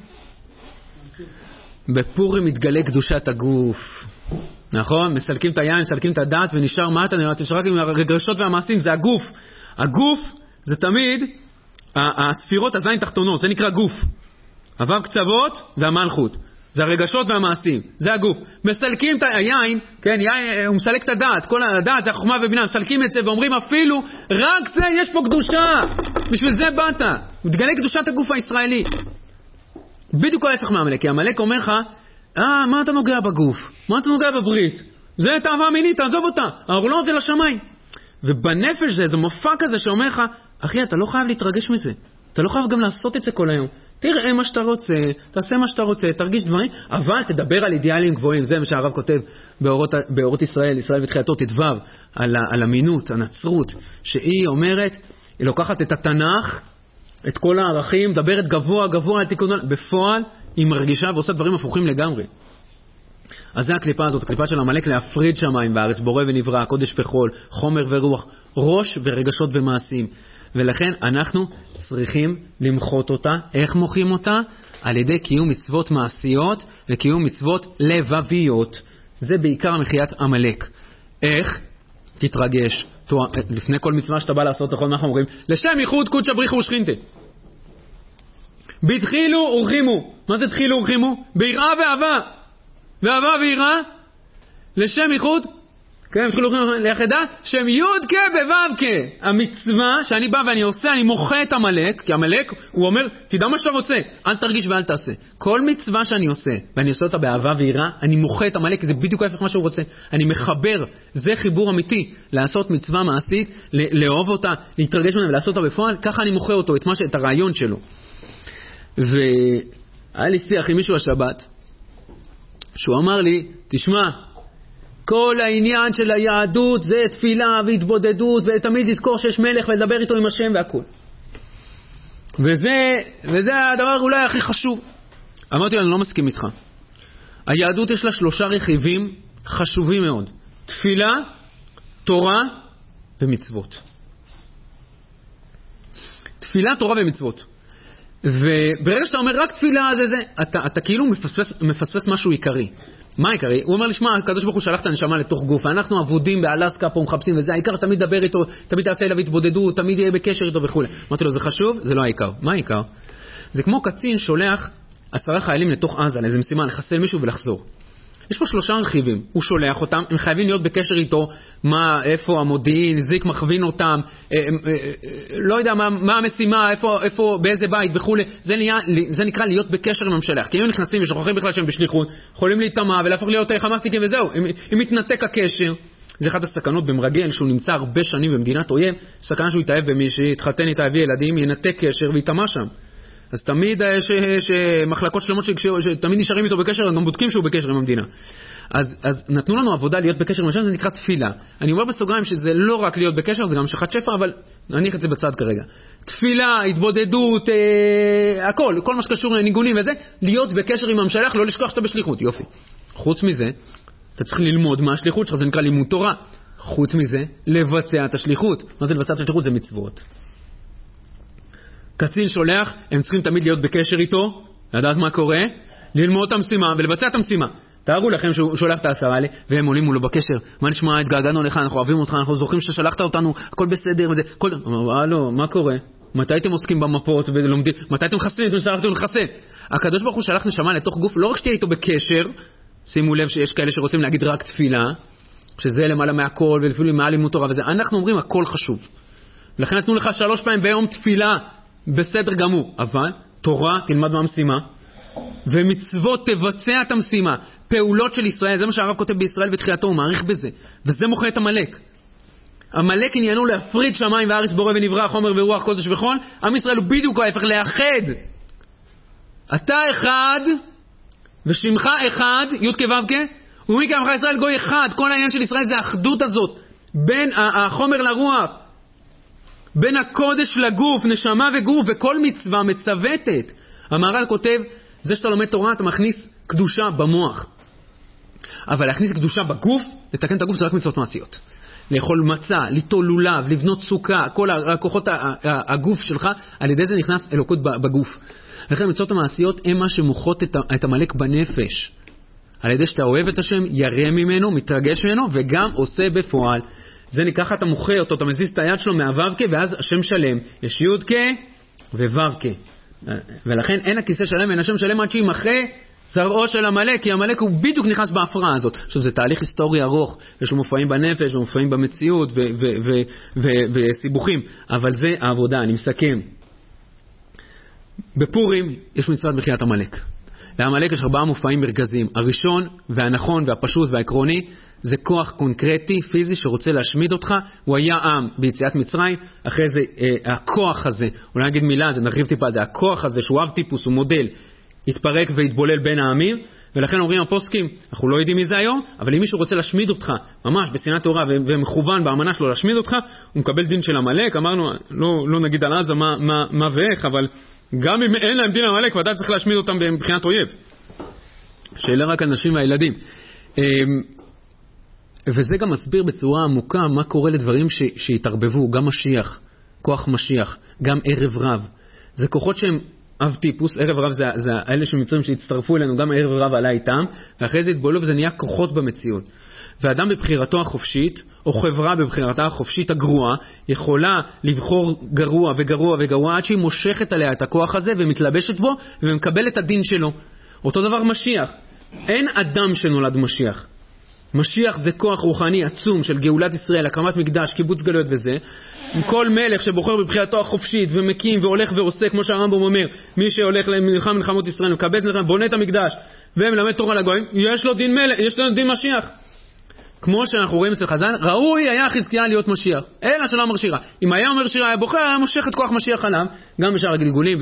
בפורים מתגלה קדושת הגוף. נכון? מסלקים את היין, מסלקים את הדת ונשאר מה אתה נשאר רק עם הרגשות והמעשים, זה הגוף. הגוף זה תמיד הספירות הזין תחתונות, זה נקרא גוף. עבר קצוות והמלכות. זה הרגשות והמעשים, זה הגוף. מסלקים את היין, כן, יין, הוא מסלק את הדעת, כל הדעת זה החוכמה ובינה, מסלקים את זה ואומרים אפילו, רק זה יש פה קדושה, בשביל זה באת. מתגלה קדושת הגוף הישראלי. בדיוק ההפך מהמלאק, כי המלאק אומר לך, אה, מה אתה נוגע בגוף? מה אתה נוגע בברית? זה תאווה מינית, תעזוב אותה, העורלות זה לשמיים. ובנפש זה, זה מופע כזה שאומר לך, אחי, אתה לא חייב להתרגש מזה, אתה לא חייב גם לעשות את זה כל היום. תראה מה שאתה רוצה, תעשה מה שאתה רוצה, תרגיש דברים, אבל תדבר על אידיאלים גבוהים. זה מה שהרב כותב באורות, באורות ישראל, ישראל ותחייתו תדבב, על, על המינות, הנצרות, שהיא אומרת, היא לוקחת את התנ"ך, את כל הערכים, מדברת גבוה, גבוה, תיקון, בפועל היא מרגישה ועושה דברים הפוכים לגמרי. אז זה הקליפה הזאת, הקליפה של המלאק להפריד שמיים בארץ, בורא ונברא, קודש וחול, חומר ורוח, ראש ורגשות ומעשים. ולכן אנחנו צריכים למחות אותה. איך מוחים אותה? על ידי קיום מצוות מעשיות וקיום מצוות לבביות. זה בעיקר מחיית המלאק. איך? תתרגש. לפני כל מצווה שאתה בא לעשות, נכון, מה אנחנו אומרים? לשם ייחוד קודשא בריחו ושכינתה. בתחילו ורחימו. מה זה תחילו ורחימו? ביראה ואהבה. ואהבה ויראה. לשם ייחוד, כן, בתחילו ורחימו ליחדה, שם יוד כה בבב כה. המצווה שאני בא ואני עושה, אני מוחה את המלאק, כי המלאק הוא אומר, תדע מה שאתה רוצה, אל תרגיש ואל תעשה. כל מצווה שאני עושה, ואני עושה אותה באהבה ויראה, אני מוחה את המלאק, זה בדיוק ההפך מה שהוא רוצה. אני מחבר, זה חיבור אמיתי, לעשות מצווה מעשית, לאהוב אותה, להתרגש ממנה ולעשות אותה בפועל, ככה אני מוחה אותו, את, מה ש... את הרעיון שלו. והיה לי שיח עם מישהו השבת, שהוא אמר לי, תשמע, כל העניין של היהדות זה תפילה והתבודדות, ותמיד לזכור שיש מלך ולדבר איתו עם השם והכל. וזה, וזה הדבר אולי הכי חשוב. אמרתי לו, אני לא מסכים איתך. היהדות יש לה שלושה רכיבים חשובים מאוד. תפילה, תורה ומצוות. תפילה, תורה ומצוות. וברגע שאתה אומר רק תפילה זה זה, אתה, אתה כאילו מפספס, מפספס משהו עיקרי. מה העיקרי? הוא אומר לי, שמע, הקדוש ברוך הוא שלח את הנשמה לתוך גוף, אנחנו עבודים באלסקה פה מחפשים, וזה העיקר שתמיד דבר איתו, תמיד תעשה אליו התבודדות, תמיד יהיה בקשר איתו וכו'. אמרתי לו, זה חשוב? זה לא העיקר. מה העיקר? זה כמו קצין שולח עשרה חיילים לתוך עזה, לאיזה משימה, לחסל מישהו ולחזור. יש פה שלושה רכיבים, הוא שולח אותם, הם חייבים להיות בקשר איתו, מה, איפה המודיעין, זיק מכווין אותם, אה, אה, אה, לא יודע מה, מה המשימה, איפה, איפה, באיזה בית וכו'. זה, זה נקרא להיות בקשר עם המשלח, כי אם הם נכנסים ושוכחים בכלל שהם בשליחות, יכולים להתאמה ולהפוך להיות חמאסניקים וזהו, אם, אם מתנתק הקשר. זה אחת הסכנות במרגל, שהוא נמצא הרבה שנים במדינת אויב, סכנה שהוא יתאהב במישהי, יתחתן, יתאהב ילדים, ינתק קשר ויתאמה שם. אז תמיד שמחלקות שלמות שתמיד נשארים איתו בקשר, גם בודקים שהוא בקשר עם המדינה. אז, אז נתנו לנו עבודה להיות בקשר עם השם, זה נקרא תפילה. אני אומר בסוגריים שזה לא רק להיות בקשר, זה גם שחת שפע, אבל נניח את זה בצד כרגע. תפילה, התבודדות, אה, הכל, כל מה שקשור לניגונים וזה, להיות בקשר עם המשלח, לא לשכוח שאתה בשליחות, יופי. חוץ מזה, אתה צריך ללמוד מה השליחות שלך, זה נקרא לימוד תורה. חוץ מזה, לבצע את השליחות. מה זה לבצע את השליחות? זה מצוות. קצין שולח, הם צריכים תמיד להיות בקשר איתו, לדעת מה קורה, ללמוד את המשימה ולבצע את המשימה. תארו לכם שהוא שולח את העשרה האלה, והם עולים מולו בקשר. מה נשמע? התגעגענו לך, אנחנו אוהבים אותך, אנחנו זוכרים ששלחת אותנו, הכל בסדר וזה. כל... אמר, הלו, מה קורה? מתי אתם עוסקים במפות ולומדים? מתי אתם חסים? אתם שלחתם לחסה. הקדוש ברוך הוא שלח נשמה לתוך גוף, לא רק שתהיה איתו בקשר, שימו לב שיש כאלה שרוצים להגיד רק תפילה, שזה למעלה מהכל ולפעמים מעל לימוד תורה וזה. אנחנו אומרים הכל חשוב. לכן נתנו לך שלוש פעמים ביום תפילה. בסדר גמור, אבל תורה, תלמד מה המשימה, ומצוות תבצע את המשימה. פעולות של ישראל, זה מה שהרב כותב בישראל בתחילתו, הוא מעריך בזה, וזה מוכר את המלאק. המלאק עניינו להפריד שמיים וארץ, בורא ונברא, חומר ורוח, קודש וחול. עם ישראל הוא בדיוק ההפך, לאחד. אתה אחד ושמך אחד, י' כו' כ', ומי כעמך ישראל גוי אחד. כל העניין של ישראל זה האחדות הזאת בין החומר לרוח, בין הקודש לגוף, נשמה וגוף, וכל מצווה מצוותת. המהר"ל כותב, זה שאתה לומד תורה אתה מכניס קדושה במוח, אבל להכניס קדושה בגוף, לתקן את הגוף זה רק מצוות מעשיות. לאכול מצה, ליטול לולב, לבנות סוכה, כל הכוחות הגוף שלך, על ידי זה נכנס אלוקות בגוף. לכן מצוות המעשיות הם מה שמוכות את המלאק בנפש. על ידי שאתה אוהב את השם, ירא ממנו, מתרגש ממנו, וגם עושה בפועל. זה ניקח אתה מוחה אותו, אתה מזיז את היד שלו מהו"ק, ואז השם שלם. יש י"ק וו"ק. ולכן אין הכיסא שלם, אין השם שלם עד שימחה זרעו של המלאק, כי המלאק הוא בדיוק נכנס בהפרעה הזאת. עכשיו זה תהליך היסטורי ארוך, יש לו מופעים בנפש ומופעים במציאות וסיבוכים, אבל זה העבודה. אני מסכם. בפורים יש מצוות מחיית המלאק. למלאק יש ארבעה מופעים מרכזיים. הראשון והנכון והפשוט והעקרוני זה כוח קונקרטי, פיזי, שרוצה להשמיד אותך. הוא היה עם ביציאת מצרים, אחרי זה אה, הכוח הזה, אולי נגיד מילה, זה נרחיב טיפה, זה הכוח הזה שהוא אב טיפוס, הוא מודל, התפרק והתבולל בין העמים, ולכן אומרים הפוסקים, אנחנו לא יודעים מי זה היום, אבל אם מישהו רוצה להשמיד אותך, ממש בשנאת תורה, ומכוון באמנה שלו להשמיד אותך, הוא מקבל דין של המלאק. אמרנו, לא, לא נגיד על עזה מה, מה, מה ואיך, אבל גם אם אין להם דין המלאק, ודאי צריך להשמיד אותם מבחינת אויב. שאלה רק אנשים והילדים. וזה גם מסביר בצורה עמוקה מה קורה לדברים ש, שהתערבבו, גם משיח, כוח משיח, גם ערב רב. זה כוחות שהם אב טיפוס, ערב רב זה, זה האלה שמצרים שהצטרפו אלינו, גם ערב רב עלה איתם, ואחרי זה התבולו וזה נהיה כוחות במציאות. ואדם בבחירתו החופשית, או חברה בבחירתה החופשית הגרועה, יכולה לבחור גרוע וגרוע וגרוע, עד שהיא מושכת עליה את הכוח הזה ומתלבשת בו ומקבל את הדין שלו. אותו דבר משיח. אין אדם שנולד משיח. משיח זה כוח רוחני עצום של גאולת ישראל, הקמת מקדש, קיבוץ גלויות וזה. כל מלך שבוחר בבחירתו החופשית ומקים והולך ועושה, כמו שהרמב"ם אומר, מי שהולך למלחם מלחמות ישראל, מקבץ מלחם, בונה את המקדש ומלמד תורה לגויים, יש לו דין מלך, יש לו דין משיח. כמו שאנחנו רואים אצל חז"ל, ראוי היה חזקיה להיות משיח, אלא שלא אמר שירה. אם היה אומר שירה, היה בוחר, היה מושך את כוח משיח עליו. גם בשאר הגלגולים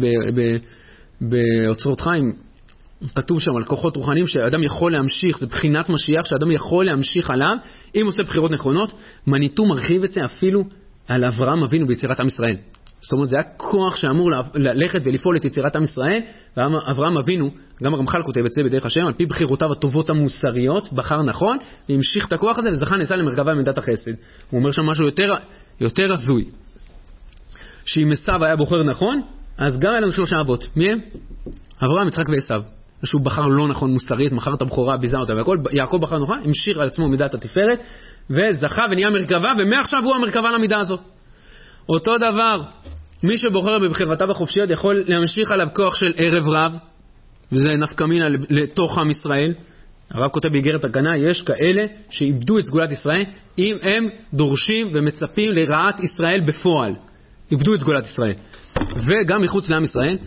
באוצרות חיים כתוב שם על כוחות רוחניים שאדם יכול להמשיך, זה בחינת משיח שאדם יכול להמשיך עליו אם עושה בחירות נכונות. מניטו מרחיב את זה אפילו על אברהם אבינו ביצירת עם ישראל. זאת אומרת, זה היה כוח שאמור ללכת ולפעול את יצירת עם ישראל, ואברהם אבינו, גם הרמח"ל כותב את זה בדרך השם, על פי בחירותיו הטובות המוסריות, בחר נכון, והמשיך את הכוח הזה, וזכה נעשה למרכבה במידת החסד. הוא אומר שם משהו יותר, יותר הזוי. שאם עשיו היה בוחר נכון, אז גם היה לנו שלושה אבות. מי הם? אברהם, יצחק ועשיו. שהוא בחר לא נכון מוסרית, מחר את הבחורה, ביזה אותה והכל. יעקב בחר נכון, המשיך על עצמו מידת התפארת, וזכה ונהיה מרכבה, ומעכשיו הוא המרכבה למידה הזאת. אותו דבר, מי שבוחר בבחירתיו החופשיות יכול להמשיך עליו כוח של ערב רב, וזה נפקא מינה לתוך עם ישראל. הרב כותב באיגרת הגנה, יש כאלה שאיבדו את סגולת ישראל, אם הם דורשים ומצפים לרעת ישראל בפועל. איבדו את סגולת ישראל. וגם מחוץ לעם ישראל,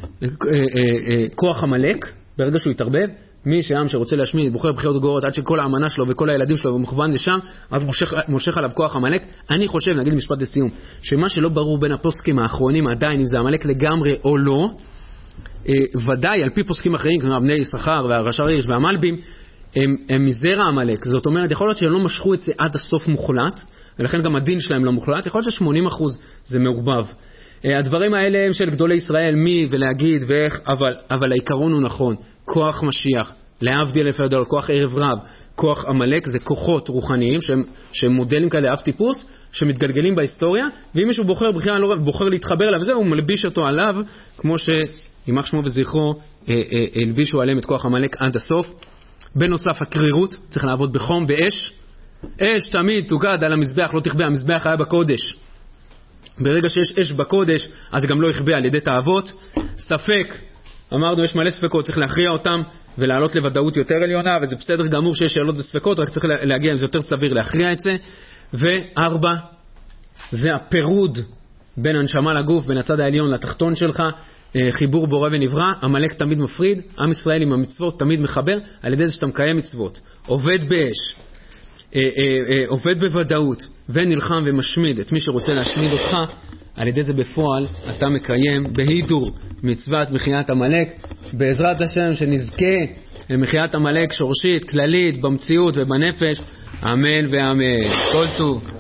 כוח המלאק, ברגע שהוא יתערבב, מי שעם שרוצה להשמיד, בוחר בחירות גרועות עד שכל האמנה שלו וכל הילדים שלו הוא מכוון לשם, אז מושך, מושך עליו כוח המלאק. אני חושב, נגיד משפט לסיום, שמה שלא ברור בין הפוסקים האחרונים עדיין, אם זה המלאק לגמרי או לא, אה, ודאי על פי פוסקים אחרים, כמו בני יששכר והרש"ריש והמלבים, הם, הם מזרע המלאק. זאת אומרת, יכול להיות שהם לא משכו את זה עד הסוף מוחלט, ולכן גם הדין שלהם לא מוחלט. יכול להיות ש-שמונים אחוז זה מעורבב. הדברים האלה הם של גדולי ישראל, מי ולהגיד ואיך, אבל, אבל העיקרון הוא נכון. כוח משיח, להבדיל אלף הבדלות, כוח ערב רב, כוח המלאק, זה כוחות רוחניים שהם, שהם מודלים כאלה אב טיפוס, שמתגלגלים בהיסטוריה, ואם מישהו בוחר, בחירה לא בוחר להתחבר אליו, זה הוא מלביש אותו עליו, כמו שימח שמו וזכרו, אה, אה, הלבישו עליהם את כוח המלאק עד הסוף. בנוסף, הקרירות, צריך לעבוד בחום, באש. אש תמיד תוגד על המזבח, לא תכבה, המזבח היה בקודש. ברגע שיש אש בקודש, אז גם לא יכבה על ידי תאוות. ספק, אמרנו, יש מלא ספקות, צריך להכריע אותם ולעלות לוודאות יותר עליונה, וזה בסדר גמור שיש שאלות וספקות, רק צריך להגיע, זה יותר סביר להכריע את זה. וארבע, זה הפירוד בין הנשמה לגוף, בין הצד העליון לתחתון שלך. חיבור בורא ונברא, המלאק תמיד מפריד, עם ישראל עם המצוות תמיד מחבר, על ידי זה שאתה מקיים מצוות, עובד באש, עובד בוודאות, ונלחם ומשמיד את מי שרוצה להשמיד אותך, על ידי זה בפועל אתה מקיים בהידור מצוות מחיית המלאק, בעזרת השם שנזכה למחיית המלאק שורשית, כללית, במציאות ובנפש, אמן ואמן. כל טוב.